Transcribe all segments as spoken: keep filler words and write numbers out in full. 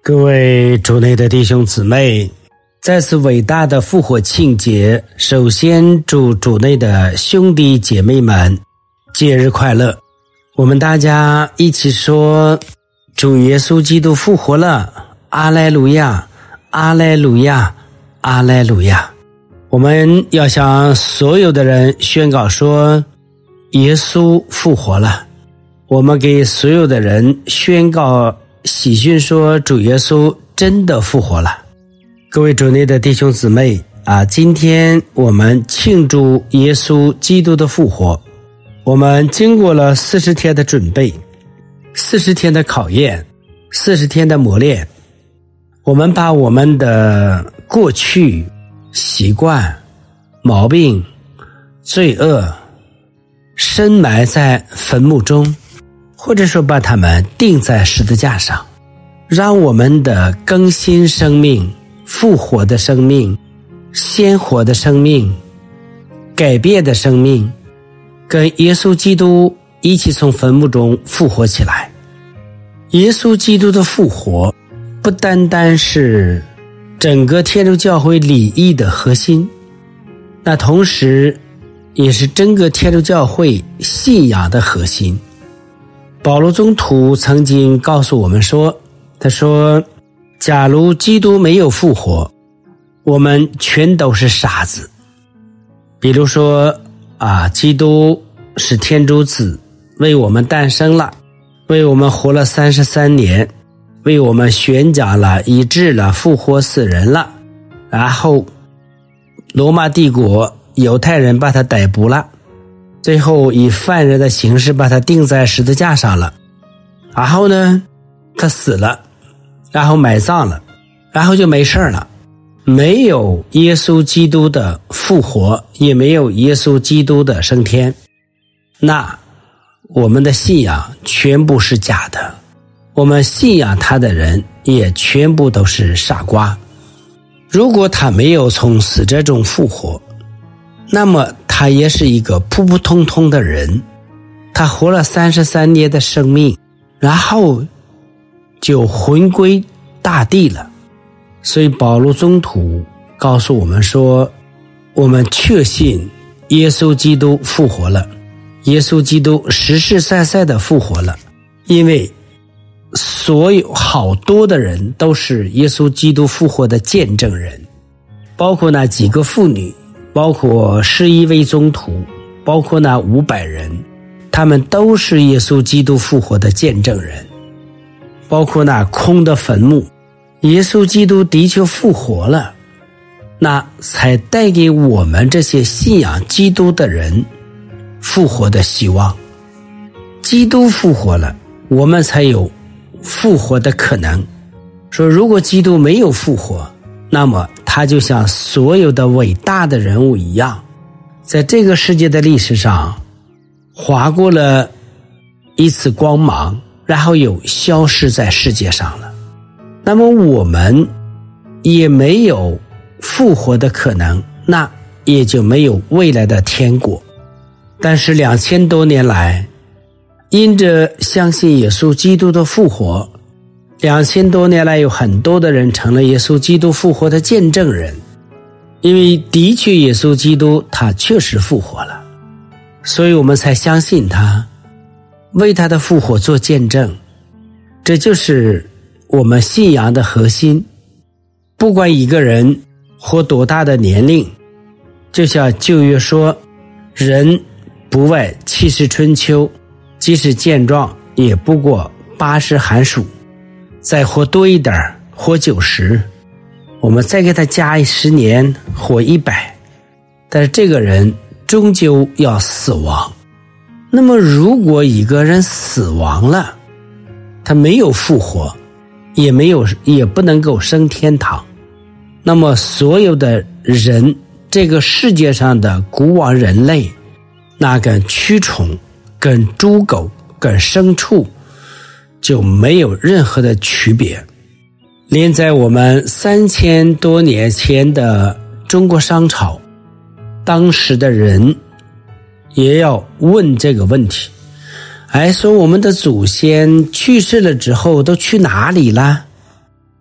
各位主内的弟兄姊妹，在此伟大的复活庆节，首先祝主内的兄弟姐妹们节日快乐。我们大家一起说，主耶稣基督复活了，阿莱路亚，阿莱路亚，阿莱路亚。我们要向所有的人宣告说，耶稣复活了。我们给所有的人宣告喜讯说，主耶稣真的复活了。各位主内的弟兄姊妹啊，今天我们庆祝耶稣基督的复活。我们经过了四十天的准备，四十天的考验，四十天的磨练，我们把我们的过去、习惯、毛病、罪恶深埋在坟墓中，或者说把它们钉在十字架上，让我们的更新生命、复活的生命、鲜活的生命、改变的生命，跟耶稣基督一起从坟墓中复活起来。耶稣基督的复活不单单是整个天主教会礼仪的核心，那同时也是整个天主教会信仰的核心。保罗宗徒曾经告诉我们说，他说，假如基督没有复活，我们全都是傻子。比如说啊，基督是天主子，为我们诞生了，为我们活了三十三年，为我们宣讲了、医治了、复活死人了，然后罗马帝国犹太人把他逮捕了，最后以犯人的形式把他钉在十字架上了，然后呢他死了，然后埋葬了，然后就没事了。没有耶稣基督的复活，也没有耶稣基督的升天，那我们的信仰全部是假的，我们信仰他的人也全部都是傻瓜。如果他没有从死者中复活，那么他也是一个普普通通的人，他活了三十三年的生命，然后就魂归大地了。所以保罗宗徒告诉我们说，我们确信耶稣基督复活了，耶稣基督实实在在的复活了，因为所有好多的人都是耶稣基督复活的见证人，包括那几个妇女，包括十一位宗徒，包括那五百人，他们都是耶稣基督复活的见证人。包括那空的坟墓，耶稣基督的确复活了，那才带给我们这些信仰基督的人复活的希望。基督复活了，我们才有复活的可能。说如果基督没有复活，那么他就像所有的伟大的人物一样，在这个世界的历史上划过了一次光芒，然后又消失在世界上了。那么我们也没有复活的可能，那也就没有未来的天国。但是两千多年来，因着相信耶稣基督的复活，两千多年来有很多的人成了耶稣基督复活的见证人。因为的确耶稣基督他确实复活了，所以我们才相信他，为他的复活做见证。这就是我们信仰的核心。不管一个人活多大的年龄，就像旧约说，人不外七十春秋，即使健壮也不过八十寒暑，再活多一点，活九十，我们再给他加十年，活一百，但是这个人终究要死亡。那么如果一个人死亡了，他没有复活，也没有也不能够升天堂，那么所有的人，这个世界上的古往人类，那跟蛆虫、跟猪狗、跟牲畜就没有任何的区别。连在我们三千多年前的中国商朝，当时的人也要问这个问题，哎，说我们的祖先去世了之后都去哪里了？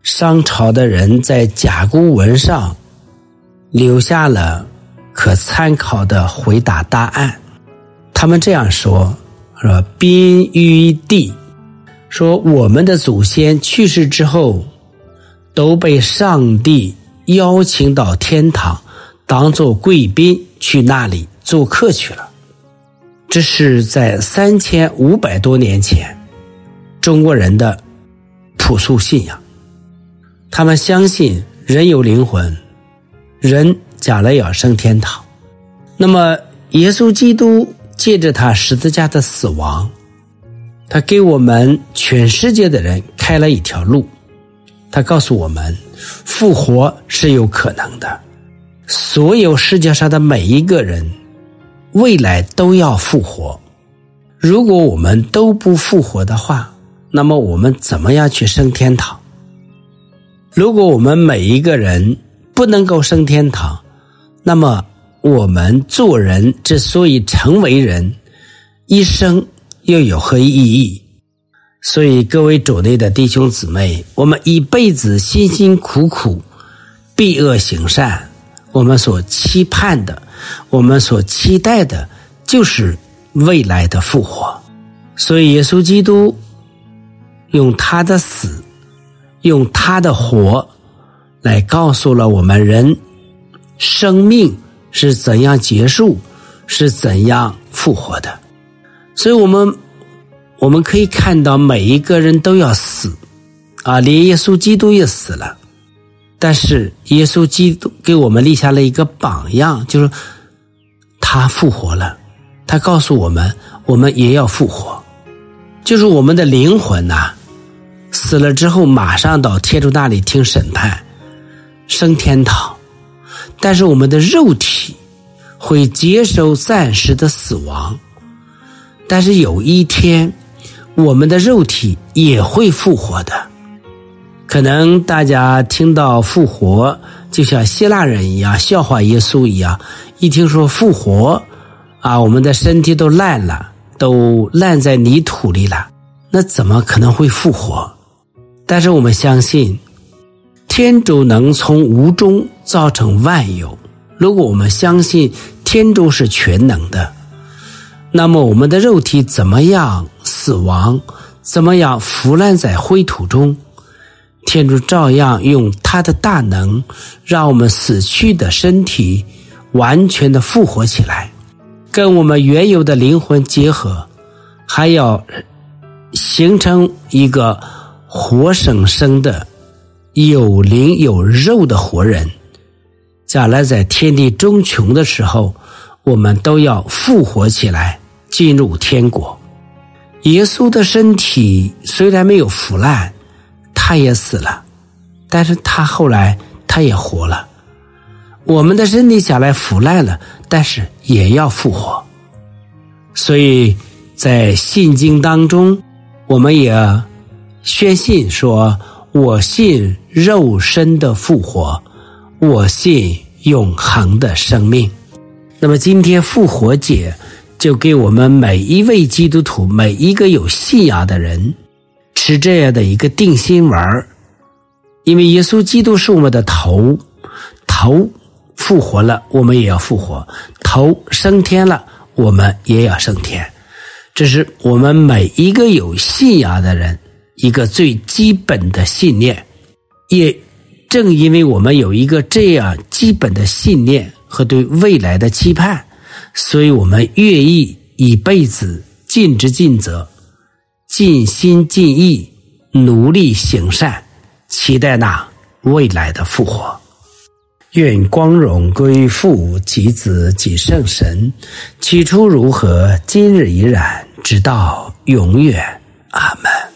商朝的人在甲骨文上留下了可参考的回答答案。他们这样说，说宾于地，说我们的祖先去世之后都被上帝邀请到天堂，当作贵宾去那里做客去了。这是在三千五百多年前中国人的朴素信仰。他们相信人有灵魂，人将来要升天堂。那么耶稣基督借着他十字架的死亡，他给我们全世界的人开了一条路。他告诉我们复活是有可能的，所有世界上的每一个人未来都要复活。如果我们都不复活的话，那么我们怎么样去升天堂？如果我们每一个人不能够升天堂，那么我们做人之所以成为人，一生又有何意义？所以各位主内的弟兄姊妹，我们一辈子辛辛苦苦避恶行善，我们所期盼的，我们所期待的就是未来的复活。所以耶稣基督用他的死，用他的活来告诉了我们人生命是怎样结束，是怎样复活的。所以我们我们可以看到每一个人都要死啊，连耶稣基督也死了。但是耶稣基督给我们立下了一个榜样，就是他复活了，他告诉我们我们也要复活。就是我们的灵魂啊，死了之后马上到天主那里听审判，升天堂。但是我们的肉体会接受暂时的死亡，但是有一天我们的肉体也会复活的。可能大家听到复活就像希腊人一样笑话耶稣一样，一听说复活啊，我们的身体都烂了，都烂在泥土里了，那怎么可能会复活？但是我们相信天主能从无中造成万有。如果我们相信天主是全能的，那么我们的肉体怎么样死亡，怎么样腐烂在灰土中，天主照样用他的大能让我们死去的身体完全的复活起来，跟我们原有的灵魂结合，还要形成一个活生生的有灵有肉的活人。将来在天地终穷的时候，我们都要复活起来，进入天国。耶稣的身体虽然没有腐烂，他也死了，但是他后来他也活了。我们的身体将来腐烂了，但是也要复活。所以在信经当中，我们也宣信说，我信肉身的复活，我信永恒的生命。那么今天复活节就给我们每一位基督徒，每一个有信仰的人吃这样的一个定心丸。因为耶稣基督是我们的头，头复活了我们也要复活，头升天了我们也要升天。这是我们每一个有信仰的人一个最基本的信念。也正因为我们有一个这样基本的信念和对未来的期盼，所以我们愿意一辈子尽职尽责，尽心尽意，努力行善，期待那未来的复活。愿光荣归父及子及圣神，起初如何，今日已然，直到永远。阿们。